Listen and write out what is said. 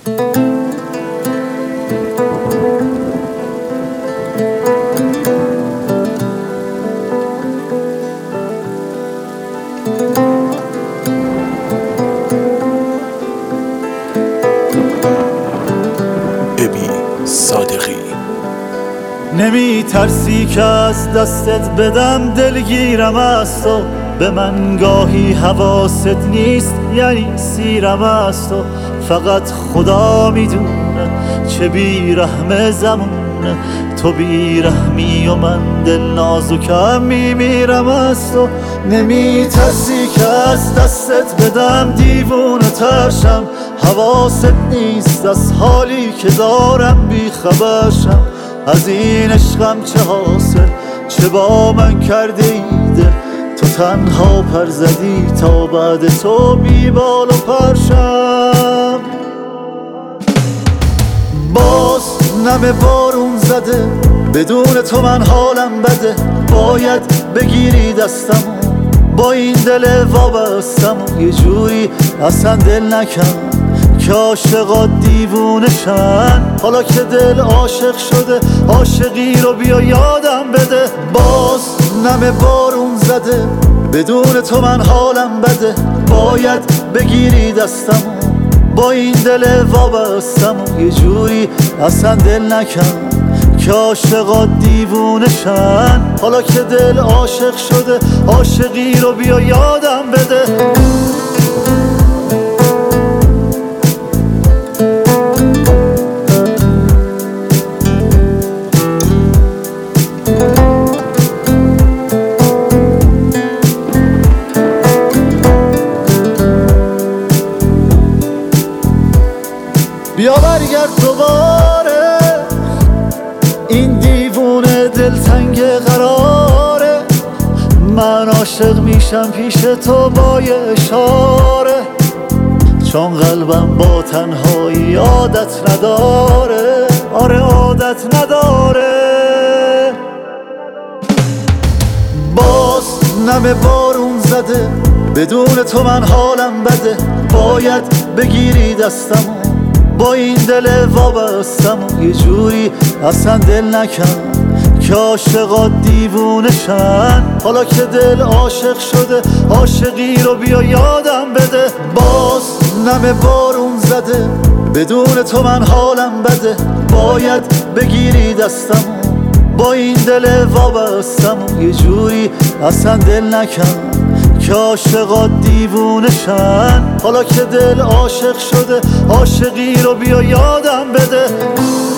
نمی ترسی که از دستت بدم دلگیرم از تو، به من گاهی حواست نیست یعنی سیرم از تو. فقط خدا میدونه چه بیرحم زمونه، تو بیرحمی و من دل نازکم میمیرم از تو. نمی ترسی که از دستت بدم دیوونه ترشم، حواست نیست از حالی که دارم بیخبرشم. از این عشقم چه حاصل، چه با من کرده ایده، تو تنها پر زدی تا بعد تو بی بال و پرشم. باز نم بارون زده، بدون تو من حالم بده، باید بگیری دستمو با این دل وابستمو. یه جوری اصلا دل نکن که عاشقات دیوونشن، حالا که دل عاشق شده عاشقی رو بیا یادم بده. باز نم بارون زده، بدون تو من حالم بده، باید بگیری دستمو با این دل وابستمو. یه جوری اصلا دل نکن که عاشقات دیوونشن، حالا که دل عاشق شده عاشقی رو بیا یادم بده. بیا برگرد دوباره، این دیوونه دلتنگ قراره، من عاشق میشم پیش تو با یه اشاره، چون قلبم با تنهایی عادت نداره. آره عادت نداره. باز نم بارون زده، بدون تو من حالم بده، باید بگیری دستمو با این دل وابستمو. یه جوری اصلا دل نکن که عاشقات دیوونشن، حالا که دل عاشق شده عاشقی رو بیا یادم بده. باز نم بارون زده، بدون تو من حالم بده، باید بگیری دستمو با این دل وابستمو. یه جوری اصلا دل نکن که عاشقات دیوونشن، حالا که دل عاشق شده عاشقی رو بیا یادم بده.